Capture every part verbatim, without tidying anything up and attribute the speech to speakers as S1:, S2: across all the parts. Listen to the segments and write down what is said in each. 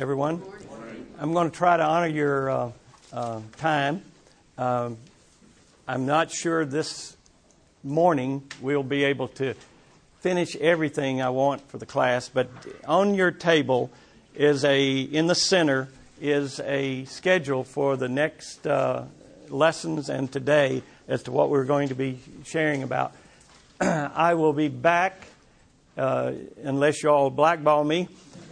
S1: everyone. Good morning. I'm going to try to honor your uh, uh, time. Um, I'm not sure this morning we'll be able to finish everything I want for the class, but on your table is a, in the center, is a schedule for the next uh, lessons and today as to what we're going to be sharing about. I will be back, uh, unless you all blackball me,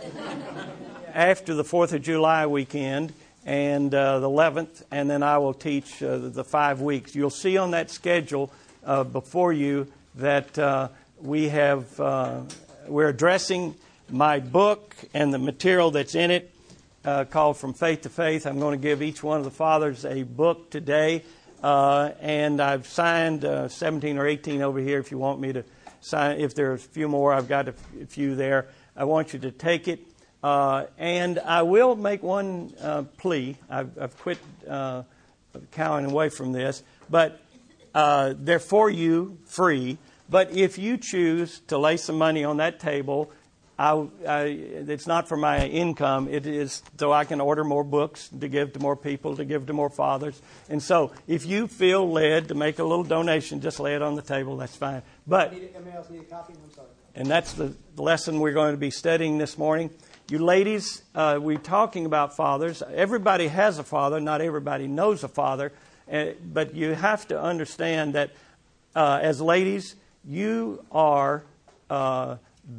S1: after the fourth of July weekend and uh, the eleventh, and then I will teach uh, the five weeks. You'll see on that schedule uh, before you that uh, we have, uh, we're addressing my book and the material that's in it uh, called From Faith to Faith. I'm going to give each one of the fathers a book today, uh, and I've signed uh, seventeen or eighteen over here if you want me to sign. If there's a few more, I've got a few there. I want you to take it. Uh, and I will make one uh, plea. I've, I've quit uh, cowing away from this, but uh, they're for you free. But if you choose to lay some money on that table, I, I, it's not for my income. It is so I can order more books to give to more people, to give to more fathers. And so if you feel led to make a little donation, just lay it on the table. That's fine. But
S2: Anybody else need a copy? I'm sorry.
S1: And that's the lesson we're going to be studying this morning. You ladies, uh, we're talking about fathers. Everybody has a father. Not everybody knows a father. Uh, but you have to understand that uh, as ladies, you are, uh,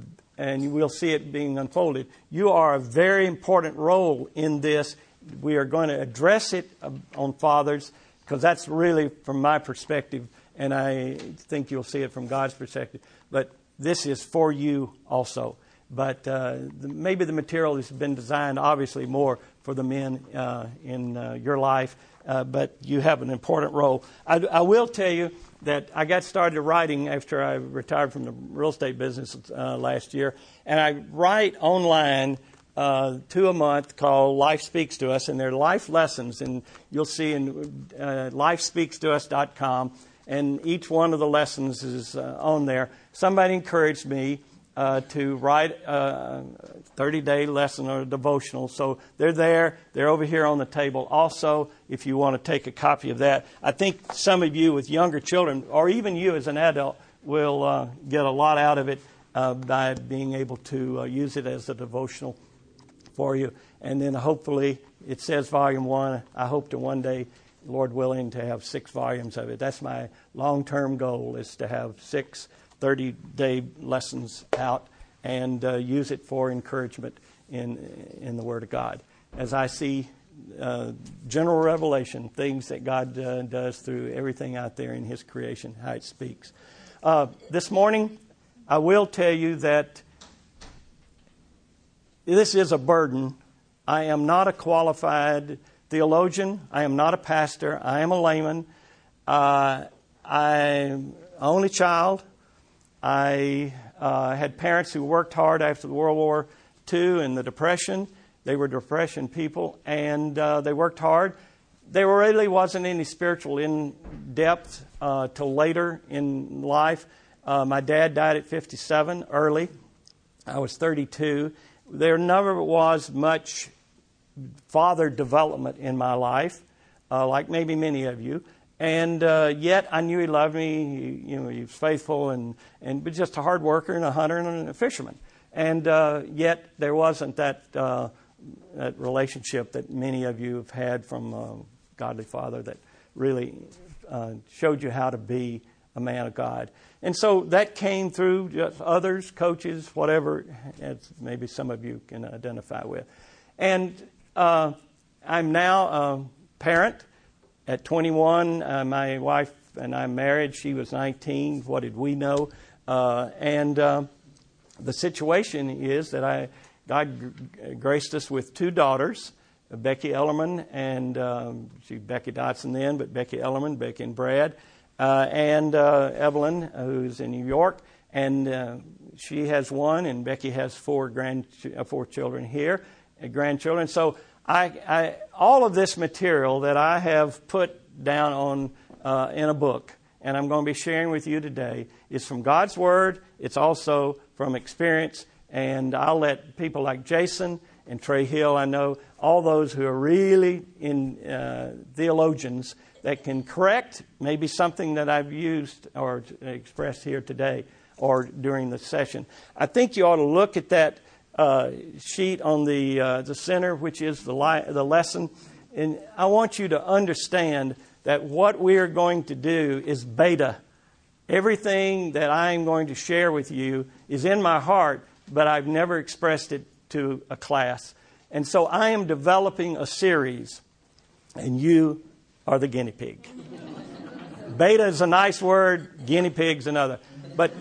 S1: and we'll see it being unfolded, you are a very important role in this. We are going to address it on fathers because that's really from my perspective, and I think you'll see it from God's perspective. But this is for you also. But uh, the, maybe the material has been designed, obviously, more for the men uh, in uh, your life. Uh, but you have an important role. I, I will tell you that I got started writing after I retired from the real estate business uh, last year. And I write online uh, two a month called Life Speaks to Us. And they're life lessons. And you'll see in uh, life speaks to us dot com. And each one of the lessons is uh, on there. Somebody encouraged me Uh, to write a thirty-day lesson or a devotional. So they're there. They're over here on the table also if you want to take a copy of that. I think some of you with younger children, or even you as an adult, will uh, get a lot out of it uh, by being able to uh, use it as a devotional for you. And then hopefully, it says volume one. I hope to one day, Lord willing, to have six volumes of it. That's my long-term goal, is to have six thirty-day lessons out and uh, use it for encouragement in in the Word of God. As I see uh, general revelation, things that God uh, does through everything out there in His creation, how it speaks. Uh, this morning, I will tell you that this is a burden. I am not a qualified theologian. I am not a pastor. I am a layman. Uh, I'm an only child. I uh, had parents who worked hard after the World War Two and the Depression. They were Depression people, and uh, they worked hard. There really wasn't any spiritual in-depth uh, till later in life. Uh, my dad died at fifty-seven, early. I was thirty-two. There never was much father development in my life, uh, like maybe many of you. And uh, yet I knew he loved me. He, you know, he was faithful and, and but just a hard worker and a hunter and a fisherman. And uh, yet there wasn't that, uh, that relationship that many of you have had from a godly father that really uh, showed you how to be a man of God. And so that came through just others, coaches, whatever, as maybe some of you can identify with. And uh, I'm now a parent. At twenty-one, uh, my wife and I married. She was nineteen. What did we know? Uh, and uh, the situation is that I God g- graced us with two daughters, Becky Ellerman and um, she Becky Dotson then, but Becky Ellerman, Becky and Brad, uh, and uh, Evelyn, who's in New York, and uh, she has one, and Becky has four grand uh, four children here, uh, grandchildren. So. I, I, all of this material that I have put down on uh, in a book, and I'm going to be sharing with you today, is from God's Word. It's also from experience, and I'll let people like Jason and Trey Hill, I know, all those who are really in uh, theologians that can correct maybe something that I've used or expressed here today or during the session. I think you ought to look at that uh, sheet on the uh, the center, which is the li- the lesson, and I want you to understand that what we are going to do is beta. Everything that I am going to share with you is in my heart, but I've never expressed it to a class. And so I am developing a series, and you are the guinea pig. Beta is a nice word, guinea pig's another. But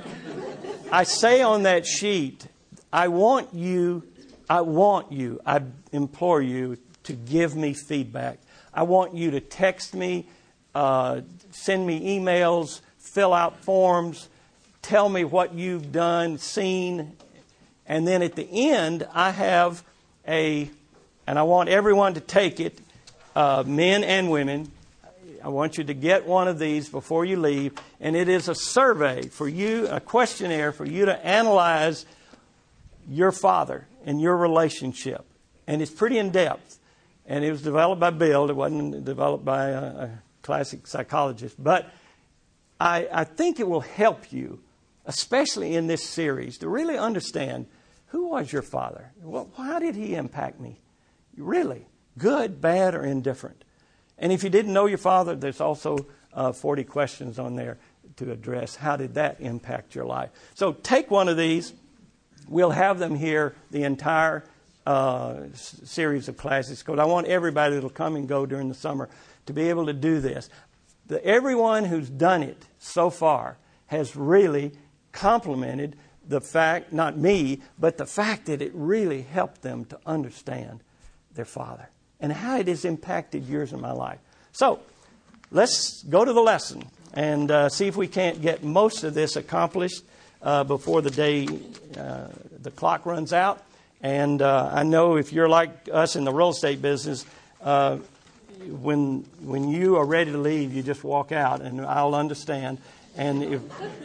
S1: I say on that sheet, I want you, I want you, I implore you to give me feedback. I want you to text me, uh, send me emails, fill out forms, tell me what you've done, seen. And then at the end, I have a, and I want everyone to take it, uh, men and women. I want you to get one of these before you leave. And it is a survey for you, a questionnaire for you to analyze your father and your relationship. And it's pretty in-depth. And it was developed by Bill. It wasn't developed by a, a classic psychologist. But I, I think it will help you, especially in this series, to really understand who was your father? Well, how did he impact me? Really? Good, bad, or indifferent? And if you didn't know your father, there's also uh, forty questions on there to address. How did that impact your life? So take one of these. We'll have them here the entire uh, series of classes, because I want everybody that will come and go during the summer to be able to do this. The, everyone who's done it so far has really complimented the fact, not me, but the fact that it really helped them to understand their father and how it has impacted years in my life. So let's go to the lesson and uh, see if we can't get most of this accomplished uh, before the day, uh, the clock runs out. And uh, I know if you're like us in the real estate business, uh, when when you are ready to leave, you just walk out, and I'll understand. And if,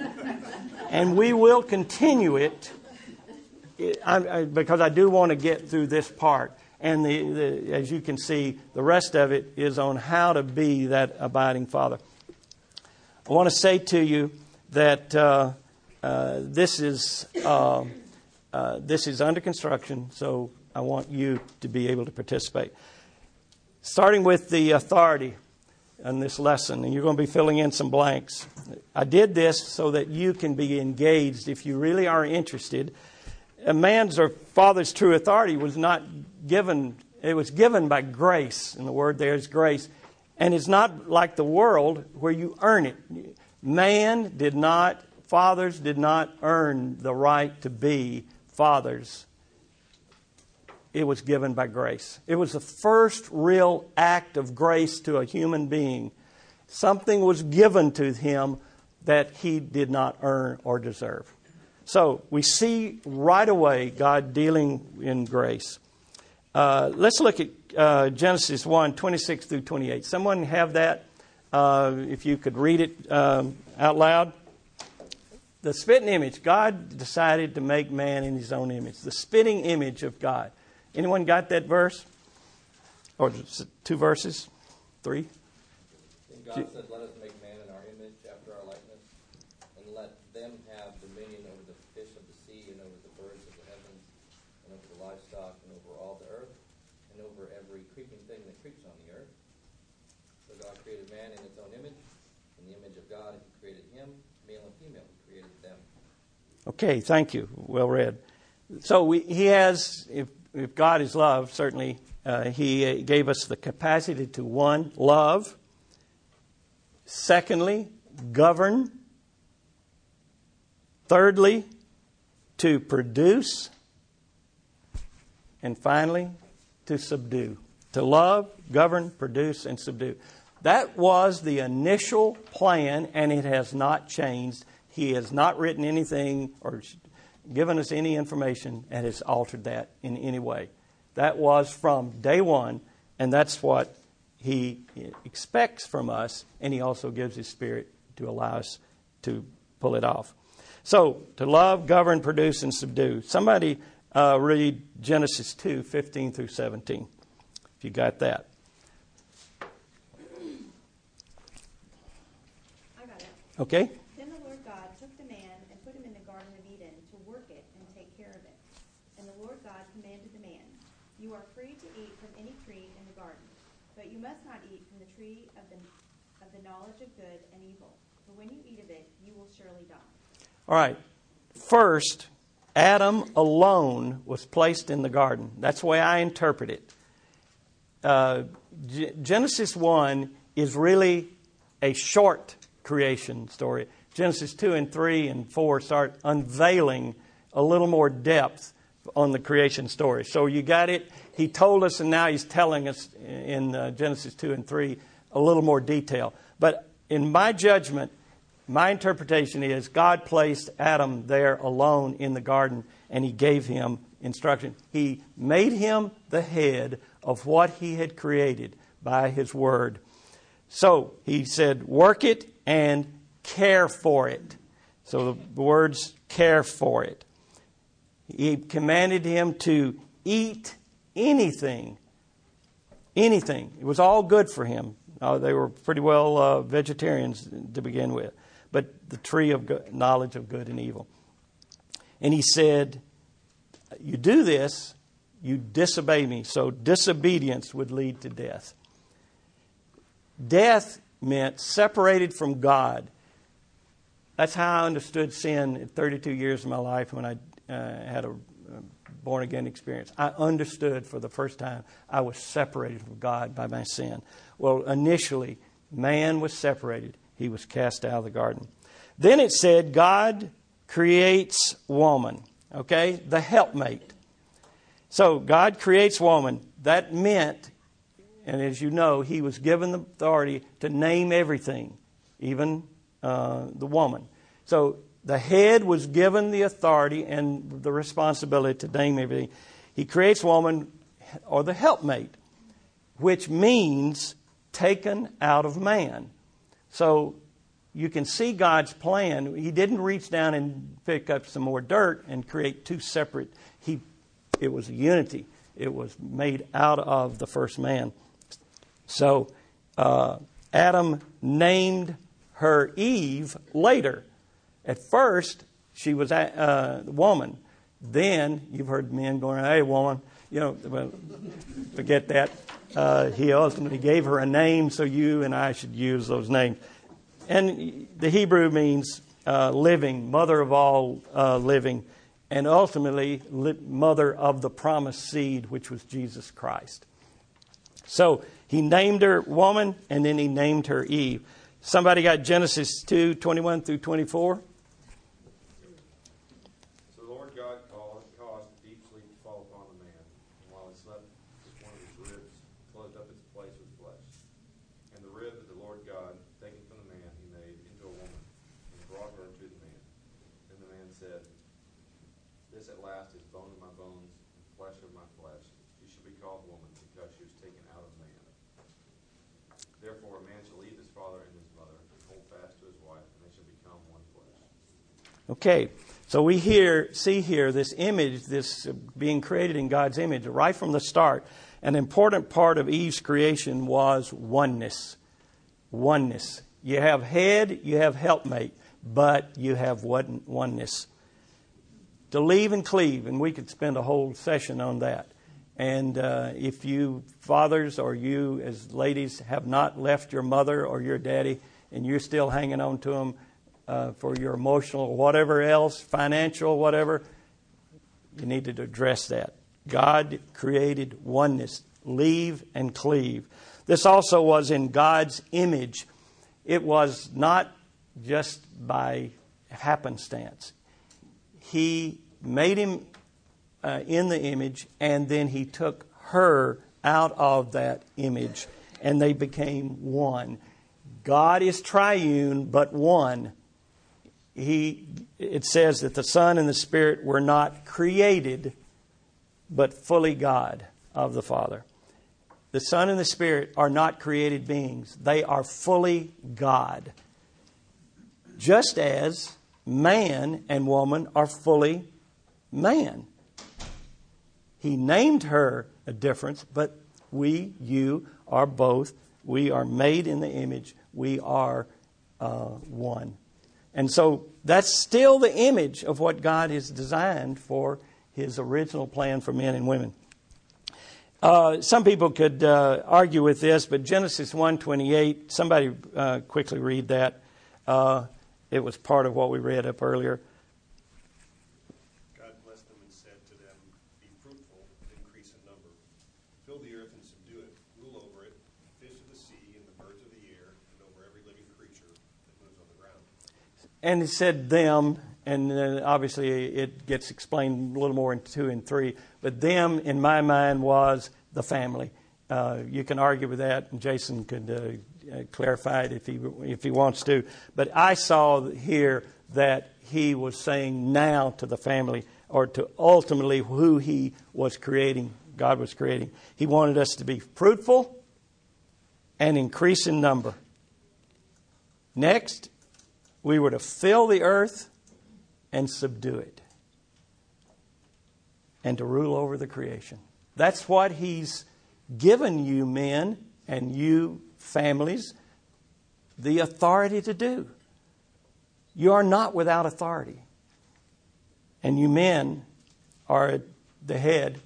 S1: and we will continue it, I, I, because I do want to get through this part. And the, the, as you can see, the rest of it is on how to be that abiding father. I want to say to you that uh, uh, this is uh, uh, this is under construction, so I want you to be able to participate. Starting with the authority in this lesson, and you're going to be filling in some blanks. I did this so that you can be engaged if you really are interested. A man's or father's true authority was not given, it was given by grace, and the word there is grace. And it's not like the world where you earn it. Man did not, fathers did not earn the right to be fathers. It was given by grace. It was the first real act of grace to a human being. Something was given to him that he did not earn or deserve. So we see right away God dealing in grace. Uh, let's look at uh, Genesis one, twenty-six through twenty-eight. Someone have that? Uh, if you could read it um, out loud. The spitting image. God decided to make man in his own image. The spitting image of God. Anyone got that verse? Or two verses? Three?
S2: And God said, "Let us make man in our image, after our likeness, and let them have dominion over the fish of the sea, and over the birds of the heavens, and over the livestock, and over all the earth, and over every creeping thing that creeps on the earth." So God created man in his own image. In the image of God, he created him. Male and female, he created them.
S1: Okay, thank you. Well read. So we, he has... If, If God is love, certainly uh, He gave us the capacity to, one, love. Secondly, govern. Thirdly, to produce. And finally, to subdue. To love, govern, produce, and subdue. That was the initial plan, and it has not changed. He has not written anything or given us any information and has altered that in any way. That was from day one, and that's what He expects from us, and He also gives His Spirit to allow us to pull it off. So, to love, govern, produce, and subdue. Somebody uh, read Genesis two, fifteen through seventeen, if you got that.
S3: I got it.
S1: Okay?
S3: Then the Lord God took the man and put him in the Garden of Eden to work it and take care of it. And the Lord God commanded the man, "You are free to eat from any tree in the garden, but you must not eat from the tree of the of the knowledge of good and evil. For when you eat of it, you will surely die."
S1: All right. First, Adam alone was placed in the garden. That's the way I interpret it. Uh, G- Genesis one is really a short creation story. Genesis two and three and four start unveiling a little more depth on the creation story. So you got it. He told us, and now he's telling us in uh, Genesis two and three a little more detail. But in my judgment, my interpretation is God placed Adam there alone in the garden, and he gave him instruction. He made him the head of what he had created by his word. So he said, work it and care for it. So the words care for it. He commanded him to eat anything. Anything. It was all good for him. Uh, they were pretty well uh, vegetarians to begin with. But the tree of good, knowledge of good and evil. And he said, you do this, you disobey me. So disobedience would lead to death. Death meant separated from God. That's how I understood sin in thirty-two years of my life when I uh, had a born-again experience. I understood for the first time I was separated from God by my sin. Well, initially, man was separated. He was cast out of the garden. Then it said God creates woman. Okay? The helpmate. So God creates woman. That meant, and as you know, he was given the authority to name everything, even uh, the woman. So the head was given the authority and the responsibility to name everything. He creates woman, or the helpmate, which means taken out of man. So you can see God's plan. He didn't reach down and pick up some more dirt and create two separate. He, it was a unity. It was made out of the first man. So uh, Adam named her Eve later. At first, she was a uh, woman. Then you've heard men going, "Hey, woman," you know. Well, forget that. Uh, he ultimately gave her a name, so you and I should use those names. And the Hebrew means uh, living, mother of all uh, living, and ultimately li- mother of the promised seed, which was Jesus Christ. So he named her woman, and then he named her Eve. Somebody got Genesis two, twenty-one through twenty-four?
S4: So the Lord God caused, caused deep sleep to fall upon the man, and while he slept, one of his ribs closed up its place with flesh. And the rib that the Lord God, taking from the man, he made into a woman, and brought her to the man. Then the man said, "This at last is bone of my bones, and flesh of my flesh. She shall be called woman, because she was taken out of man. Therefore a man shall leave his father and his mother, and hold fast to his wife, and they shall become one flesh."
S1: Okay, so we hear, see here this image, this being created in God's image, right from the start. An important part of Eve's creation was oneness. Oneness. You have head, you have helpmate, but you have one, oneness. To leave and cleave, and we could spend a whole session on that. And uh, if you fathers or you as ladies have not left your mother or your daddy, and you're still hanging on to them uh, for your emotional or whatever else, financial, whatever, you need to address that. God created oneness, leave and cleave. This also was in God's image. It was not just by happenstance. He made him uh, in the image, and then he took her out of that image, and they became one. God is triune, but one. He, it says that the Son and the Spirit were not created, but fully God of the Father. The Son and the Spirit are not created beings. They are fully God. Just as man and woman are fully man. He named her a difference, but we, you, are both. We are made in the image. We are uh, one. And so that's still the image of what God has designed for His original plan for men and women. Uh, some people could uh, argue with this, but Genesis one twenty-eight, somebody uh, quickly read that. Uh, it was part of what we read up earlier.
S5: God blessed them and said to them, "Be fruitful and increase in number. Fill the earth and subdue it. Rule over it, fish of the sea and the birds of the air, and over every living creature that moves on the ground."
S1: And he said them, and then obviously it gets explained a little more in two and three. But them, in my mind, was the family. Uh, you can argue with that, and Jason could uh, uh, clarify it if he if he wants to. But I saw here that he was saying now to the family, or to ultimately who he was creating, God was creating. He wanted us to be fruitful and increase in number. Next, we were to fill the earth and subdue it, and to rule over the creation. That's what He's given you men and you families the authority to do. You are not without authority. And you men are the head.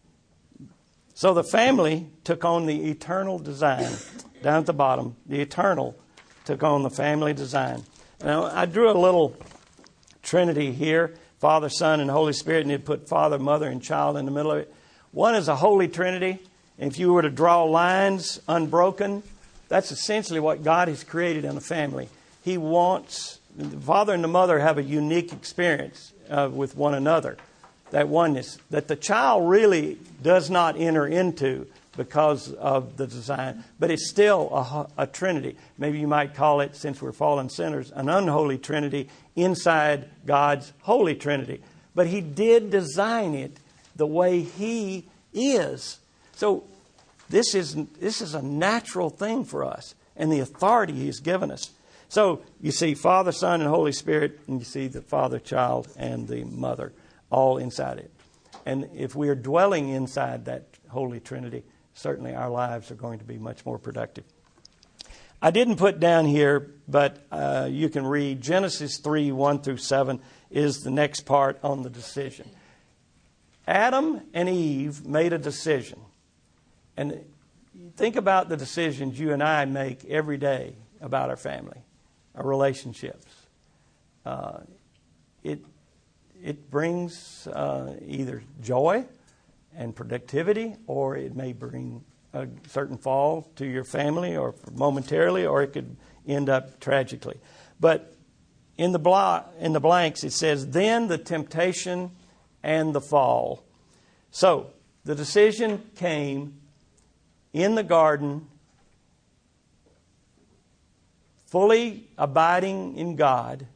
S1: So the family took on the eternal design. Down at the bottom, the eternal took on the family design. Now, I drew a little Trinity here, Father, Son, and Holy Spirit, and it put Father, Mother, and Child in the middle of it. One is a Holy Trinity. If you were to draw lines unbroken, that's essentially what God has created in a family. He wants, the Father and the Mother have a unique experience uh, with one another. That oneness that the child really does not enter into because of the design. But it's still a, a Trinity. Maybe you might call it, since we're fallen sinners, an unholy Trinity inside God's Holy Trinity. But He did design it the way He is. So this is this is a natural thing for us, and the authority He's given us. So you see Father, Son, and Holy Spirit, and you see the Father, Child, and the Mother all inside it. And if we are dwelling inside that Holy Trinity, certainly our lives are going to be much more productive. I didn't put down here, but uh, you can read Genesis three, one through seven is the next part on the decision. Adam and Eve made a decision. And think about the decisions you and I make every day about our family, our relationships. Uh, it it brings uh, either joy and productivity, or it may bring a certain fall to your family, or momentarily, or it could end up tragically. But in the blo- in the blanks, it says, "Then the temptation and the fall." So the decision came in the garden, fully abiding in God.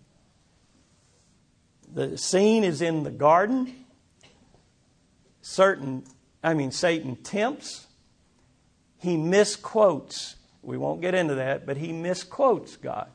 S1: The scene is in the garden. Certain, I mean, Satan tempts. He misquotes. We won't get into that, but he misquotes God.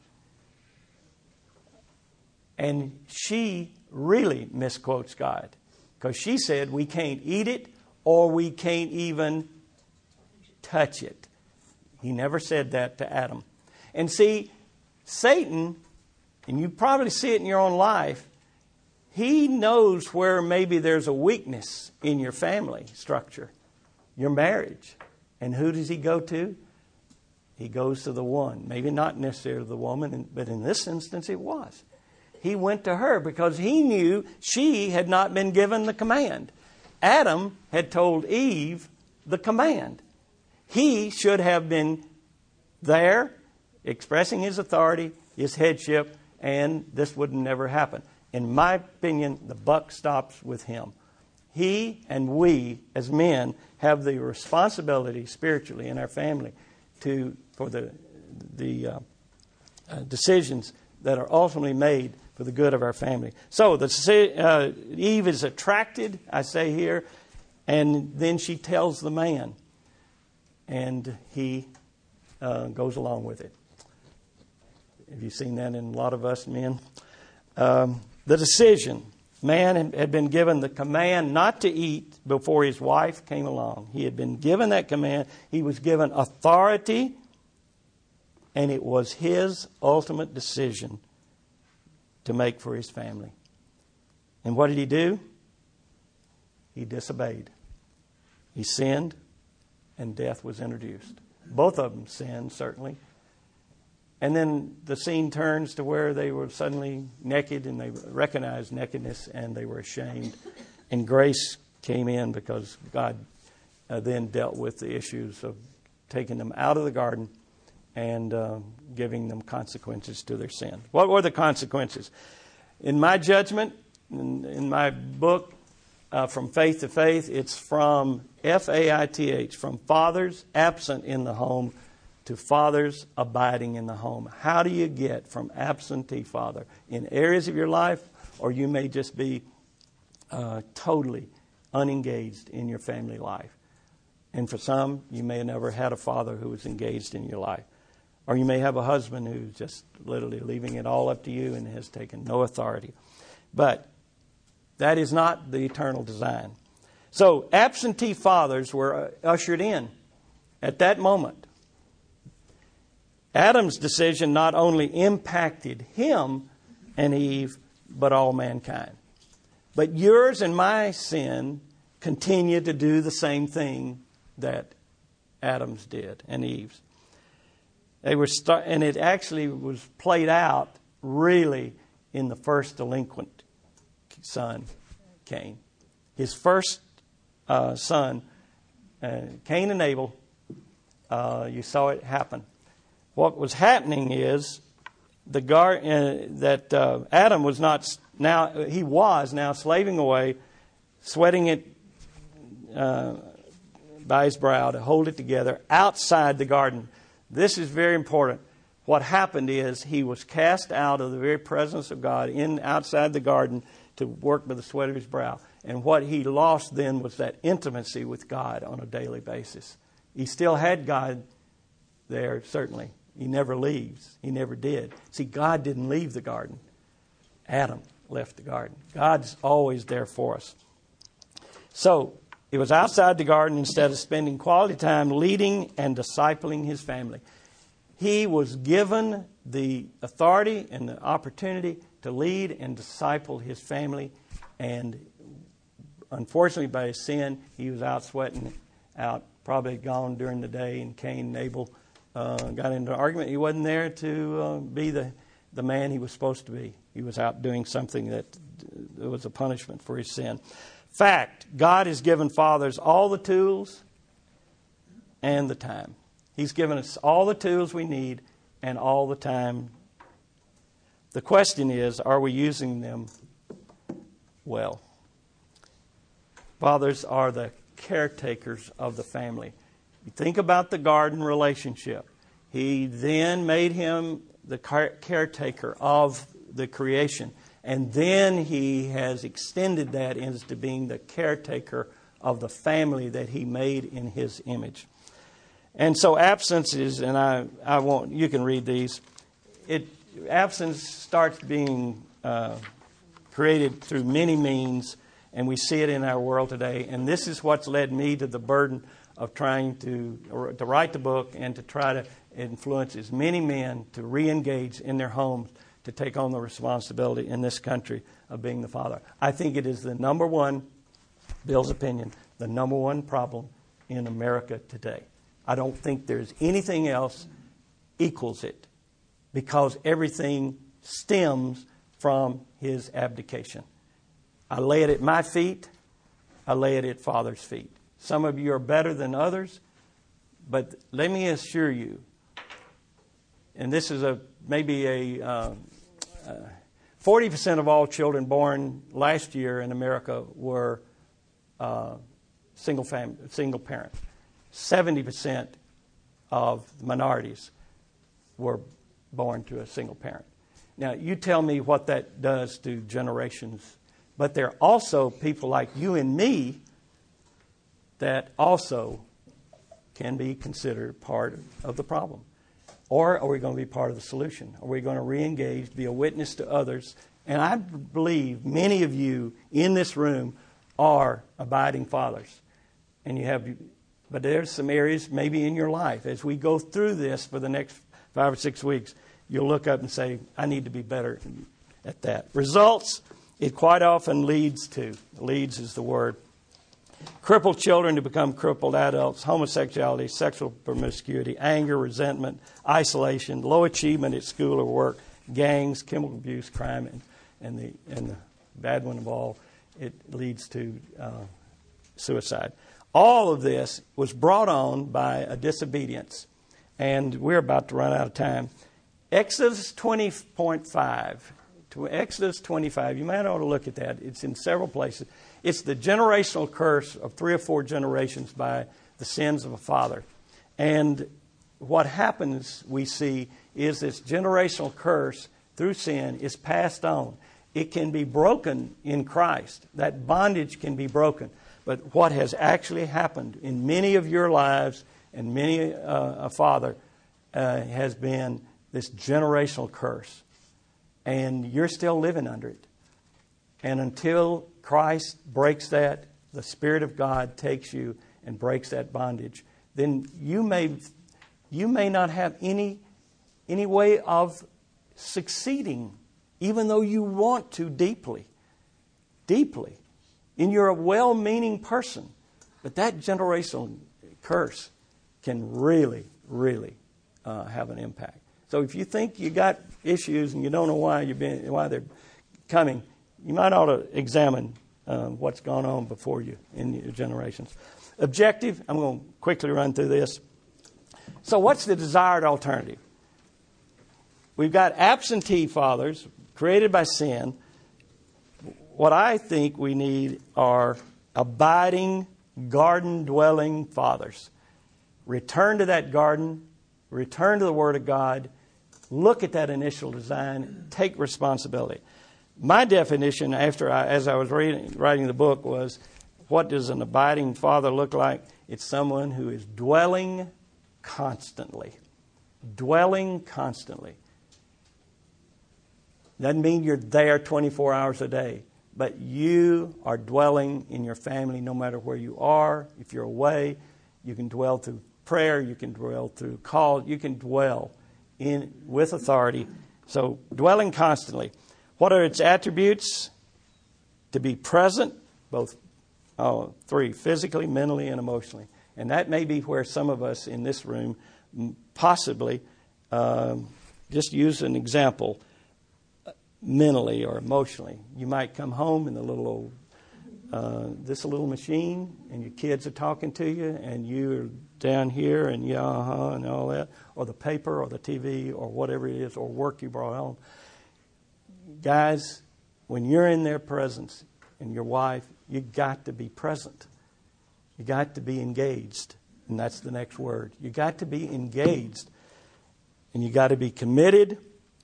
S1: And she really misquotes God, because she said we can't eat it, or we can't even touch it. He never said that to Adam. And see, Satan, and you probably see it in your own life, he knows where maybe there's a weakness in your family structure, your marriage. And who does he go to? He goes to the one. Maybe not necessarily the woman, but in this instance it was. He went to her because he knew she had not been given the command. Adam had told Eve the command. He should have been there expressing his authority, his headship, and this would never happen. In my opinion, the buck stops with him. He and we, as men, have the responsibility spiritually in our family to for the the uh, uh, decisions that are ultimately made for the good of our family. So the uh, Eve is attracted, I say here, and then she tells the man, and he uh, goes along with it. Have you seen that in a lot of us men? Um, the decision. Man had been given the command not to eat before his wife came along. He had been given that command. He was given authority, and it was his ultimate decision to make for his family. And what did he do? He disobeyed. He sinned, and death was introduced. Both of them sinned, certainly. And then the scene turns to where they were suddenly naked, and they recognized nakedness, and they were ashamed. And grace came in because God uh, then dealt with the issues of taking them out of the garden and uh, giving them consequences to their sin. What were the consequences? In my judgment, in, in my book, uh, From Faith to Faith, it's from F A I T H, from fathers absent in the home to fathers abiding in the home. How do you get from absentee father in areas of your life, or you may just be uh, totally unengaged in your family life? And for some, you may have never had a father who was engaged in your life. Or you may have a husband who's just literally leaving it all up to you and has taken no authority. But that is not the eternal design. So absentee fathers were ushered in at that moment. Adam's decision not only impacted him and Eve, but all mankind. But yours and my sin continue to do the same thing that Adam's did and Eve's. They were start, and it actually was played out really in the first delinquent son, Cain. His first uh, son, uh, Cain and Abel, uh, you saw it happen. What was happening is the gar- uh, that uh, Adam was not now he was now slaving away, sweating it uh, by his brow to hold it together outside the garden. This is very important. What happened is he was cast out of the very presence of God in outside the garden to work by the sweat of his brow. And what he lost then was that intimacy with God on a daily basis. He still had God there, certainly. He never leaves. He never did. See, God didn't leave the garden. Adam left the garden. God's always there for us. So, he was outside the garden instead of spending quality time leading and discipling his family. He was given the authority and the opportunity to lead and disciple his family. And unfortunately, by his sin, he was out sweating out, probably gone during the day. And Cain and Abel uh, got into an argument. He wasn't there to uh, be the, the man he was supposed to be. He was out doing something that uh, was a punishment for his sin. Fact, God has given fathers all the tools and the time. He's given us all the tools we need and all the time. The question is, are we using them well? Fathers are the caretakers of the family. You think about the garden relationship. He then made him the caretaker of the creation. And then he has extended that into being the caretaker of the family that he made in his image. And so absence is, and I, I won't, you can read these. It absence starts being uh, created through many means, and we see it in our world today. And this is what's led me to the burden of trying to, to write the book and to try to influence as many men to re-engage in their homes, to take on the responsibility in this country of being the father. I think it is the number one, Bill's opinion, the number one problem in America today. I don't think there's anything else equals it, because everything stems from his abdication. I lay it at my feet. I lay it at Father's feet. Some of you are better than others, but let me assure you, and this is a maybe a uh, uh, forty percent of all children born last year in America were uh, single family, single parent. seventy percent of minorities were born to a single parent. Now, you tell me what that does to generations. But there are also people like you and me that also can be considered part of the problem. Or are we going to be part of the solution? Are we going to re-engage, be a witness to others, And I believe many of you in this room are abiding fathers. And you have, but there's some areas maybe in your life as we go through this for the next five or six weeks, you'll look up and say, I need to be better at that. Results, it quite often leads to, leads is the word, crippled children to become crippled adults, homosexuality, sexual promiscuity, anger, resentment, isolation, low achievement at school or work, gangs, chemical abuse, crime, and, and, the, and the bad one of all, it leads to uh, suicide. All of this was brought on by a disobedience. And we're about to run out of time. Exodus twenty point five. To Exodus twenty-five, you might ought to look at that. It's in several places. It's the generational curse of three or four generations by the sins of a father. And what happens, we see, is this generational curse through sin is passed on. It can be broken in Christ. That bondage can be broken. But what has actually happened in many of your lives and many uh, a father uh, has been this generational curse. And you're still living under it. And until Christ breaks that, the Spirit of God takes you and breaks that bondage, then you may you may not have any any way of succeeding, even though you want to deeply, deeply. And you're a well-meaning person. But that generational curse can really, really uh, have an impact. So if you think you got issues and you don't know why you've been, why they're coming, you might ought to examine uh, what's gone on before you in your generations. Objective, I'm going to quickly run through this. So what's the desired alternative? We've got absentee fathers created by sin. What I think we need are abiding, garden-dwelling fathers. Return to that garden. Return to the Word of God. Look at that initial design. Take responsibility. My definition, after I, as I was reading, writing the book, was what does an abiding father look like? It's someone who is dwelling constantly. Dwelling constantly. Doesn't mean you're there twenty-four hours a day. But you are dwelling in your family no matter where you are. If you're away, you can dwell through prayer. You can dwell through call. You can dwell in with authority. So dwelling constantly. What are its attributes? To be present, both oh, three, physically, mentally, and emotionally. And that may be where some of us in this room possibly, um, just use an example, mentally or emotionally. You might come home in the little old, uh, this little machine, and your kids are talking to you, and you're down here, and yeah, uh-huh, and all that, or the paper, or the T V, or whatever it is, or work you brought home. Guys, when you're in their presence, and your wife, you got to be present. You got to be engaged, and that's the next word. You got to be engaged, and you got to be committed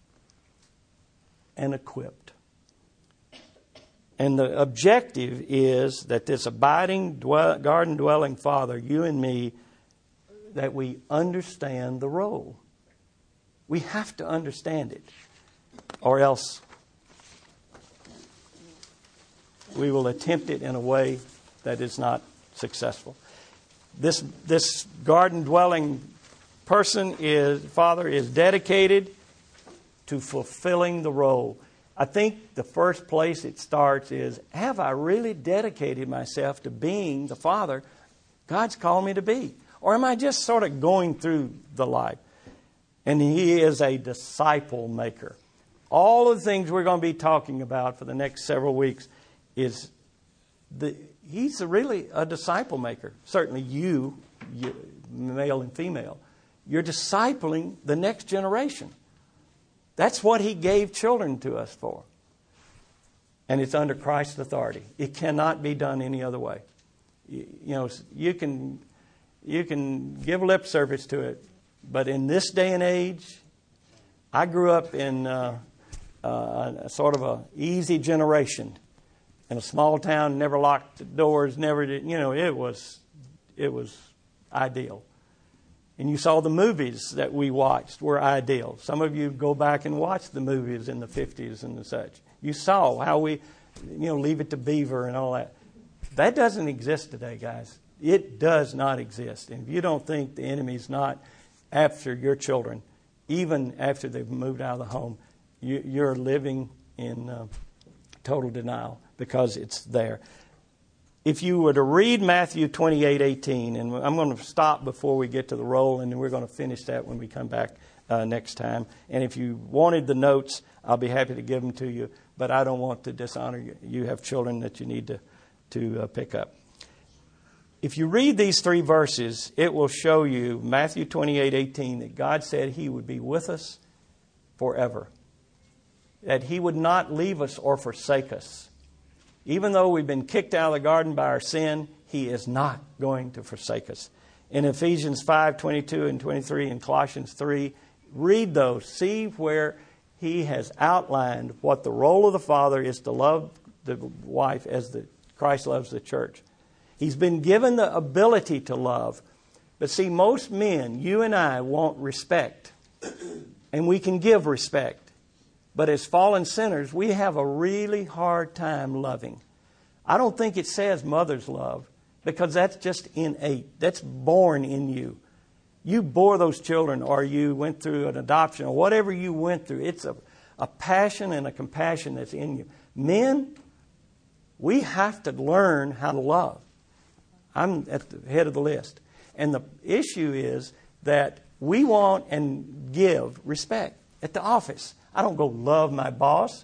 S1: and equipped. And the objective is that this abiding, dwell, garden-dwelling Father, you and me, that we understand the role. We have to understand it, or else we will attempt it in a way that is not successful. This this garden-dwelling person is Father is dedicated to fulfilling the role. I think the first place it starts is, have I really dedicated myself to being the Father God's called me to be? Or am I just sort of going through the life? And He is a disciple maker. All of the things we're going to be talking about for the next several weeks is the He's really a disciple maker. Certainly you, you, male and female, you're discipling the next generation. That's what He gave children to us for. And it's under Christ's authority. It cannot be done any other way. You, you know, you can you can give lip service to it, but in this day and age, I grew up in uh, uh, a sort of a easy generation. In a small town, never locked the doors, never did, you know, it was it was ideal. And you saw the movies that we watched were ideal. Some of you go back and watch the movies in the fifties and the such. You saw how we, you know, leave it to Beaver and all that. That doesn't exist today, guys. It does not exist. And if you don't think the enemy's not after your children, even after they've moved out of the home, you, you're living in uh, total denial because it's there. If you were to read Matthew twenty-eight eighteen, and I'm going to stop before we get to the roll, and then we're going to finish that when we come back uh, next time. And if you wanted the notes, I'll be happy to give them to you, but I don't want to dishonor you. You have children that you need to, to uh, pick up. If you read these three verses, it will show you, Matthew twenty-eight eighteen, that God said He would be with us forever. That He would not leave us or forsake us. Even though we've been kicked out of the garden by our sin, He is not going to forsake us. In Ephesians five twenty-two and twenty-three and Colossians three, read those. See where He has outlined what the role of the father is to love the wife as the Christ loves the church. He's been given the ability to love. But see, most men, you and I, want respect. And we can give respect. But as fallen sinners, we have a really hard time loving. I don't think it says mother's love, because that's just innate. That's born in you. You bore those children, or you went through an adoption, or whatever you went through. It's a, a passion and a compassion that's in you. Men, we have to learn how to love. I'm at the head of the list. And the issue is that we want and give respect at the office. I don't go love my boss.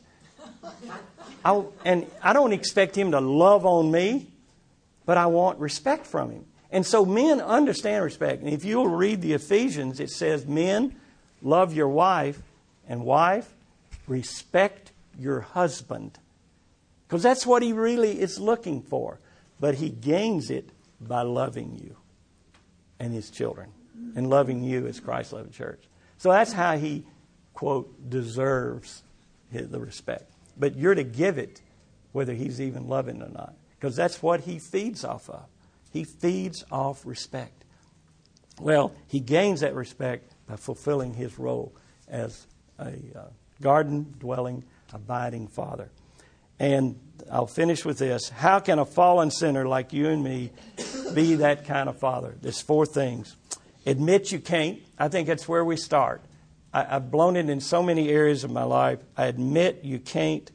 S1: I, and I don't expect him to love on me, but I want respect from him. And so men understand respect. And if you'll read the Ephesians, it says, men, love your wife, and wife, respect your husband. Because that's what he really is looking for. But he gains it by loving you and his children, and loving you as Christ loved the church. So that's how he, quote, deserves the respect. But you're to give it whether he's even loving or not. Because that's what he feeds off of. He feeds off respect. Well, he gains that respect by fulfilling his role as a uh, garden-dwelling, abiding father. And I'll finish with this. How can a fallen sinner like you and me be that kind of father? There's four things. Admit you can't. I think that's where we start. I, I've blown it in so many areas of my life. I admit you can't.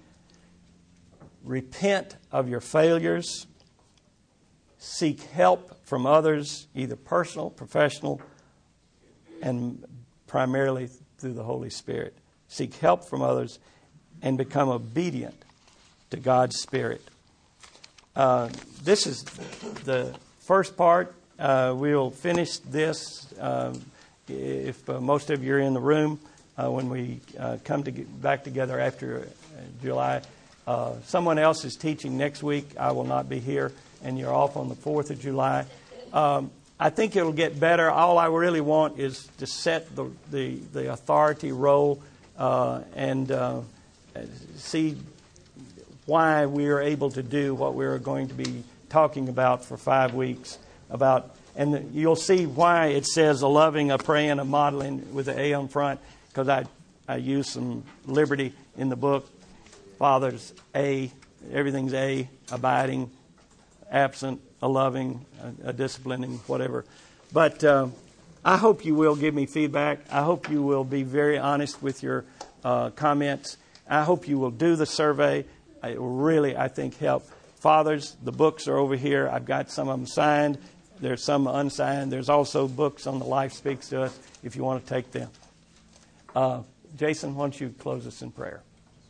S1: Repent of your failures. Seek help from others, either personal, professional, and primarily through the Holy Spirit. Seek help from others and become obedient to God's Spirit. Uh, this is the first part. Uh, we'll finish this um, if uh, most of you are in the room uh, when we uh, come to get back together after uh, July. Uh, someone else is teaching next week. I will not be here, and you're off on the fourth of July. Um, I think it'll get better. All I really want is to set the, the, the authority role uh, and uh, see why we are able to do what we're going to be talking about for five weeks. About, and you'll see why it says a loving, a praying, a modeling with the A on front, because I, I use some liberty in the book. Father's A, everything's A, abiding, absent, a loving, a, a disciplining, whatever. But uh, I hope you will give me feedback. I hope you will be very honest with your uh, comments. I hope you will do the survey. It will really, I think, help. Fathers, the books are over here. I've got some of them signed. There's some unsigned. There's also books on the Life Speaks to Us if you want to take them. Uh, Jason, why don't you close us in prayer?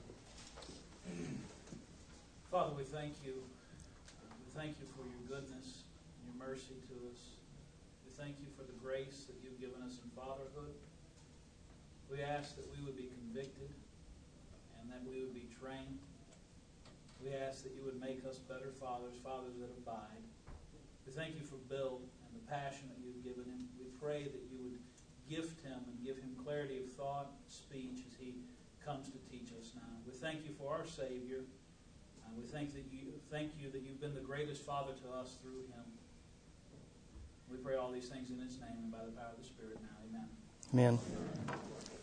S6: Father, we thank you. We thank you for your goodness and your mercy to us. We thank you for the grace that you've given us in fatherhood. We ask that we would be convicted and that we would be trained. We ask that you would make us better fathers, fathers that abide. We thank you for Bill and the passion that you've given him. We pray that you would gift him and give him clarity of thought, speech as he comes to teach us now. We thank you for our Savior. And we thank that you thank you that you've been the greatest Father to us through him. We pray all these things in his name and by the power of the Spirit now. Amen.
S1: Amen.